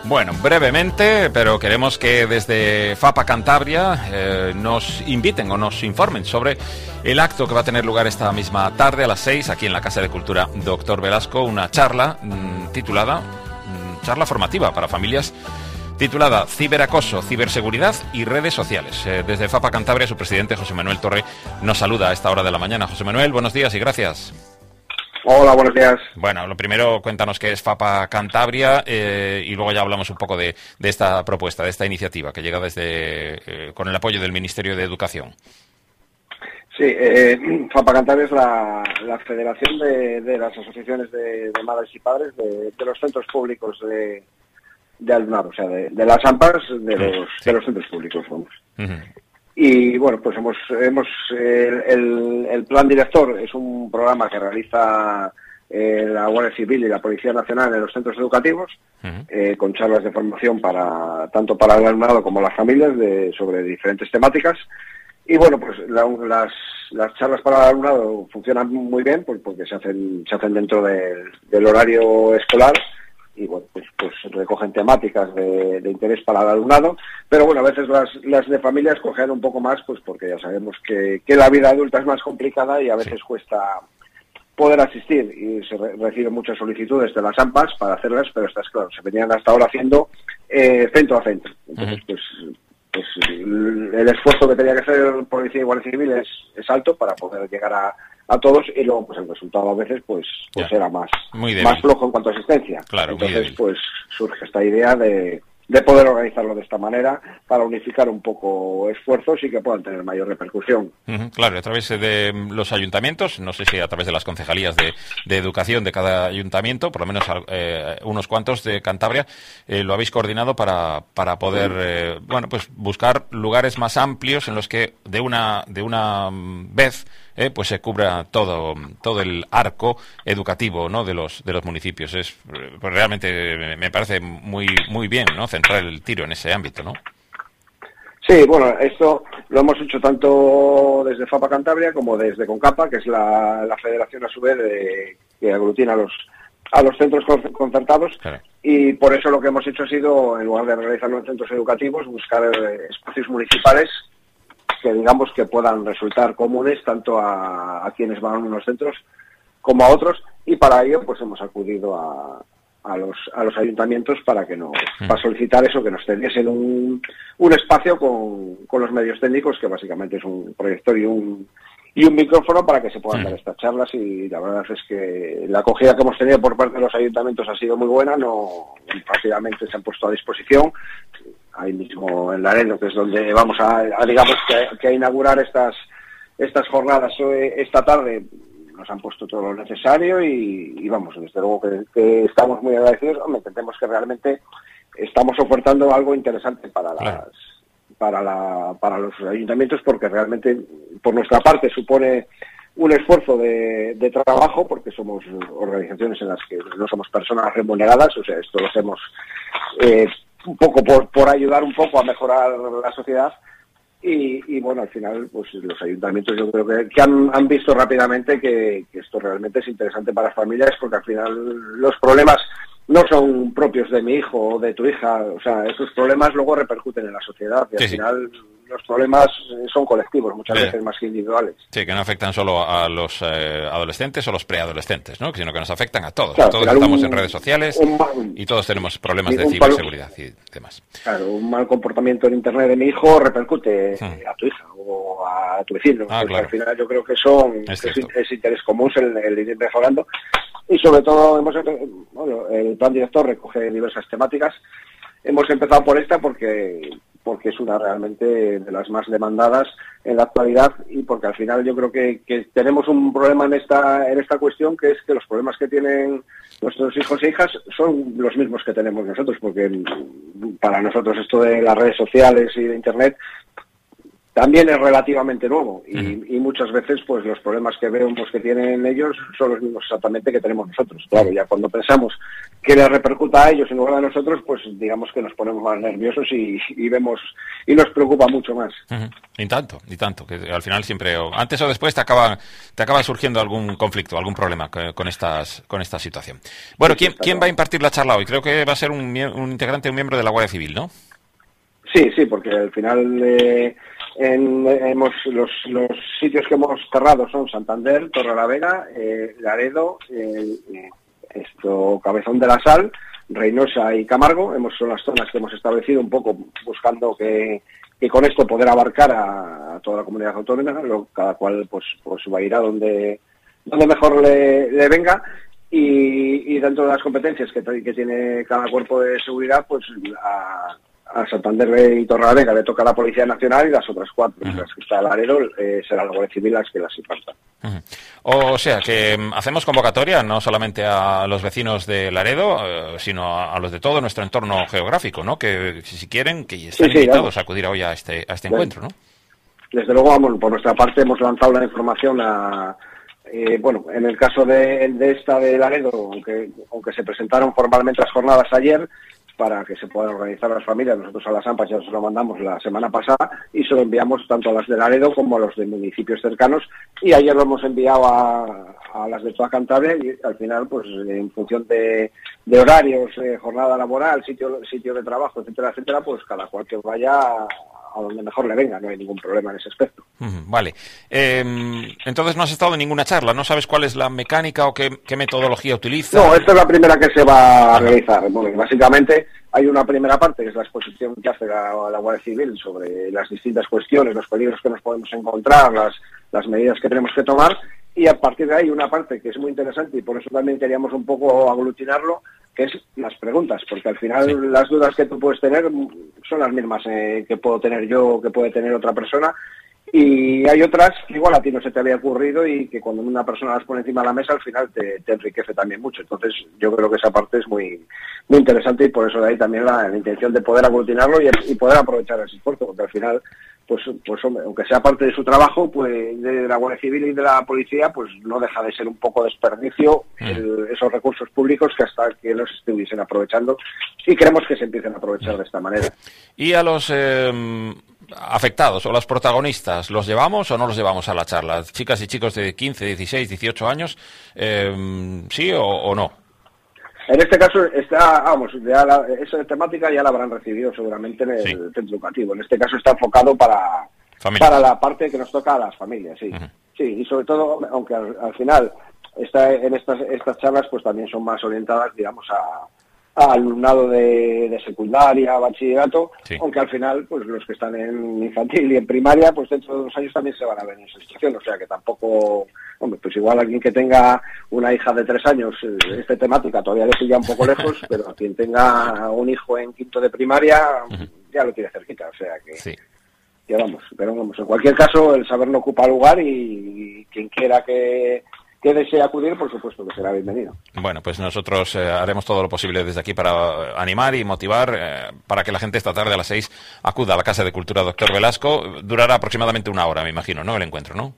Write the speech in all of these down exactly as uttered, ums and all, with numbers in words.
Bueno, brevemente, pero queremos que desde FAPA Cantabria eh, nos inviten o nos informen sobre el acto que va a tener lugar esta misma tarde a las seis aquí en la Casa de Cultura Doctor Velasco, una charla mmm, titulada, mmm, charla formativa para familias, titulada Ciberacoso, ciberseguridad y redes sociales. Eh, desde FAPA Cantabria, su presidente José Manuel Torre nos saluda a esta hora de la mañana. José Manuel, buenos días y gracias. Hola, buenos días. Bueno, lo primero, cuéntanos qué es FAPA Cantabria eh, y luego ya hablamos un poco de, de esta propuesta, de esta iniciativa que llega desde eh, con el apoyo del Ministerio de Educación. Sí, eh, FAPA Cantabria es la, la federación de, de las asociaciones de, de madres y padres de, de los centros públicos de, de alumnado, o sea, de, de las AMPAs de los, sí. de los centros públicos, vamos. Uh-huh. Y bueno, pues hemos, hemos el, el, el plan director es un programa que realiza eh, la Guardia Civil y la Policía Nacional en los centros educativos, uh-huh. eh, con charlas de formación para tanto para el alumnado como las familias de, sobre diferentes temáticas. Y bueno, pues la, las, las charlas para el alumnado funcionan muy bien pues, porque se hacen, se hacen dentro de, del horario escolar. Y bueno, pues, pues recogen temáticas de, de interés para el alumnado, pero bueno, a veces las, las de familias cogen un poco más, pues porque ya sabemos que, que la vida adulta es más complicada y a veces sí. cuesta poder asistir y se re reciben muchas solicitudes de las AMPAs para hacerlas, pero estas, claro, se venían hasta ahora haciendo eh, centro a centro. Entonces, uh-huh. pues, pues el esfuerzo que tenía que hacer Policía y Guardia Civil es, es alto para poder llegar a a todos y luego pues el resultado a veces pues pues ya. era más más flojo en cuanto a asistencia. Claro, entonces pues surge esta idea de, de poder organizarlo de esta manera para unificar un poco esfuerzos y que puedan tener mayor repercusión. Uh-huh, claro, a través de los ayuntamientos, no sé si a través de las concejalías de, de educación de cada ayuntamiento, por lo menos eh, unos cuantos de Cantabria, eh, lo habéis coordinado para, para poder eh, bueno pues buscar lugares más amplios en los que de una de una vez Eh, pues se cubra todo todo el arco educativo, ¿no?, de los de los municipios. Es pues realmente me parece muy muy bien, ¿no?, centrar el tiro en ese ámbito, ¿no? Sí, bueno, esto lo hemos hecho tanto desde FAPA Cantabria como desde CONCAPA, que es la, la federación a su vez de, que aglutina a los a los centros concertados, claro. Y por eso lo que hemos hecho ha sido, en lugar de realizarlo en centros educativos, buscar eh, espacios municipales que digamos que puedan resultar comunes tanto a, a quienes van a unos centros como a otros, y para ello pues hemos acudido a, a los a los ayuntamientos para que nos para solicitar eso, que nos cediesen un, un espacio con, con los medios técnicos, que básicamente es un proyector y un y un micrófono para que se puedan dar estas charlas, y la verdad es que la acogida que hemos tenido por parte de los ayuntamientos ha sido muy buena, no rápidamente se han puesto a disposición. Ahí mismo en Laredo, que es donde vamos a, a digamos, que, que a inaugurar estas estas jornadas esta tarde, nos han puesto todo lo necesario y, y vamos, desde luego que, que estamos muy agradecidos. Hombre, entendemos que realmente estamos ofertando algo interesante para las claro. para la para los ayuntamientos, porque realmente por nuestra parte supone un esfuerzo de, de trabajo, porque somos organizaciones en las que no somos personas remuneradas, o sea, esto lo hacemos eh, un poco por, por ayudar un poco a mejorar la sociedad y, y bueno, al final pues los ayuntamientos yo creo que, que han, han visto rápidamente que, que esto realmente es interesante para las familias, porque al final los problemas no son propios de mi hijo o de tu hija, o sea, esos problemas luego repercuten en la sociedad y sí, al final sí. los problemas son colectivos, muchas sí. veces más que individuales. Sí, que no afectan solo a los eh, adolescentes o los preadolescentes, ¿no?, sino que nos afectan a todos. Claro, todos estamos un, en redes sociales un, y todos tenemos problemas de ciberseguridad y demás. Claro, un mal comportamiento en Internet de mi hijo repercute sí. a tu hija o a tu vecino. Ah, claro. Al final yo creo que son es, es, es interés común el, el ir mejorando. Y sobre todo, hemos bueno, el plan director recoge diversas temáticas. Hemos empezado por esta porque porque es una realmente de las más demandadas en la actualidad, y porque al final yo creo que, que tenemos un problema en esta en esta cuestión, que es que los problemas que tienen nuestros hijos e hijas son los mismos que tenemos nosotros, porque para nosotros esto de las redes sociales y de Internet también es relativamente nuevo y, uh-huh. y muchas veces pues los problemas que vemos que tienen ellos son los mismos exactamente que tenemos nosotros. Claro, ya cuando pensamos que les repercuta a ellos en lugar de a nosotros, pues digamos que nos ponemos más nerviosos y, y vemos y nos preocupa mucho más. Uh-huh. Y tanto, y tanto, que al final siempre, o antes o después, te acaba, te acaba surgiendo algún conflicto, algún problema con estas, con esta situación. Bueno, ¿quién, ¿quién va a impartir la charla hoy? Creo que va a ser un, un integrante, un miembro de la Guardia Civil, ¿no? Sí, sí, porque al final eh, en, hemos los, los sitios que hemos cerrado son Santander, Torrelavega, eh, Laredo, eh, esto Cabezón de la Sal, Reynosa y Camargo. Hemos son las zonas que hemos establecido un poco buscando que, que con esto poder abarcar a, a toda la comunidad autónoma, lo, cada cual pues pues va a ir a donde donde mejor le, le venga. Y, y dentro de las competencias que, que tiene cada cuerpo de seguridad, pues a A Santander y Torrelavega le toca a la Policía Nacional y las otras cuatro, uh-huh. las que está Laredo, eh, será la Guardia Civil las que las impartan. Uh-huh. O sea, que um, hacemos convocatoria no solamente a los vecinos de Laredo, uh, sino a, a los de todo nuestro entorno geográfico, ¿no? Que si quieren, que están sí, sí, invitados claro. a acudir hoy a este, a este encuentro, ¿no? Desde luego, vamos, por nuestra parte hemos lanzado la información a... Eh, bueno, en el caso de, de esta de Laredo, aunque, aunque se presentaron formalmente las jornadas ayer, para que se puedan organizar las familias. Nosotros a las AMPAs ya se lo mandamos la semana pasada y se lo enviamos tanto a las de Laredo como a los de municipios cercanos y ayer lo hemos enviado a, a las de toda Cantabria y al final, pues en función de, de horarios, eh, jornada laboral, sitio sitio de trabajo, etcétera, etcétera, pues cada cual que vaya a, a donde mejor le venga, no hay ningún problema en ese aspecto. Uh-huh, vale. Eh, entonces no has estado en ninguna charla, ¿no sabes cuál es la mecánica o qué, qué metodología utiliza? No, esta es la primera que se va a realizar. Bueno, básicamente hay una primera parte que es la exposición que hace la, la Guardia Civil sobre las distintas cuestiones, los peligros que nos podemos encontrar, las, las medidas que tenemos que tomar, y a partir de ahí una parte que es muy interesante y por eso también queríamos un poco aglutinarlo, que es las preguntas, porque al final sí. las dudas que tú puedes tener son las mismas eh, que puedo tener yo o que puede tener otra persona, y hay otras que igual a ti no se te había ocurrido y que cuando una persona las pone encima de la mesa al final te, te enriquece también mucho. Entonces yo creo que esa parte es muy muy interesante y por eso de ahí también la, la intención de poder aglutinarlo y, y poder aprovechar ese esfuerzo, porque al final pues pues hombre, aunque sea parte de su trabajo, pues de la Guardia Civil y de la Policía, pues no deja de ser un poco desperdicio el, esos recursos públicos que hasta que los estuviesen aprovechando y queremos que se empiecen a aprovechar de esta manera. Y a los eh, afectados o los protagonistas, ¿los llevamos o no los llevamos a la charla? Chicas y chicos de quince, dieciséis, dieciocho años, eh, ¿sí o, o no? En este caso, está, vamos, ya la, esa temática ya la habrán recibido seguramente en el sí. centro educativo. En este caso está enfocado para, para la parte que nos toca a las familias, sí. Uh-huh. Sí, y sobre todo, aunque al, al final está en estas, estas charlas pues también son más orientadas, digamos, a, a alumnado de, de secundaria, bachillerato, sí. aunque al final, pues los que están en infantil y en primaria, pues dentro de dos años también se van a ver en esa situación, o sea que tampoco... Hombre, pues igual alguien que tenga una hija de tres años, esta temática todavía le pilla un poco lejos, pero a quien tenga un hijo en quinto de primaria, uh-huh. ya lo tiene cerquita, o sea que sí. ya vamos. Pero vamos, en cualquier caso, el saber no ocupa lugar y, y quien quiera que, que desee acudir, por supuesto que será bienvenido. Bueno, pues nosotros eh, haremos todo lo posible desde aquí para animar y motivar eh, para que la gente esta tarde a las seis acuda a la Casa de Cultura Doctor Velasco. Durará aproximadamente una hora, me imagino, ¿no? El encuentro, ¿no?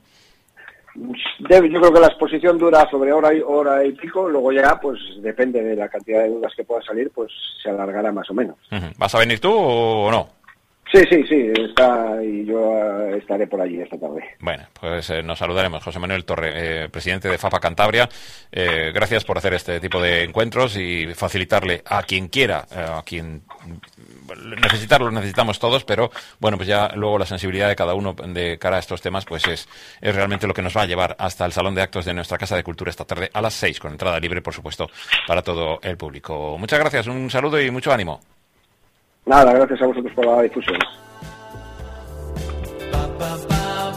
Yo creo que la exposición dura sobre hora y hora y pico, luego ya, pues depende de la cantidad de dudas que puedan salir, pues se alargará más o menos. Uh-huh. ¿Vas a venir tú o no? Sí, sí, sí, está, y yo uh, estaré por allí esta tarde. Bueno, pues eh, nos saludaremos. José Manuel Torre, eh, presidente de FAPA Cantabria, eh, gracias por hacer este tipo de encuentros y facilitarle a quien quiera, eh, a quien necesitarlo, necesitamos todos, pero bueno, pues ya luego la sensibilidad de cada uno de cara a estos temas, pues es, es realmente lo que nos va a llevar hasta el Salón de Actos de nuestra Casa de Cultura esta tarde a las seis, con entrada libre, por supuesto, para todo el público. Muchas gracias, un saludo y mucho ánimo. Nada, gracias a vosotros por la difusión.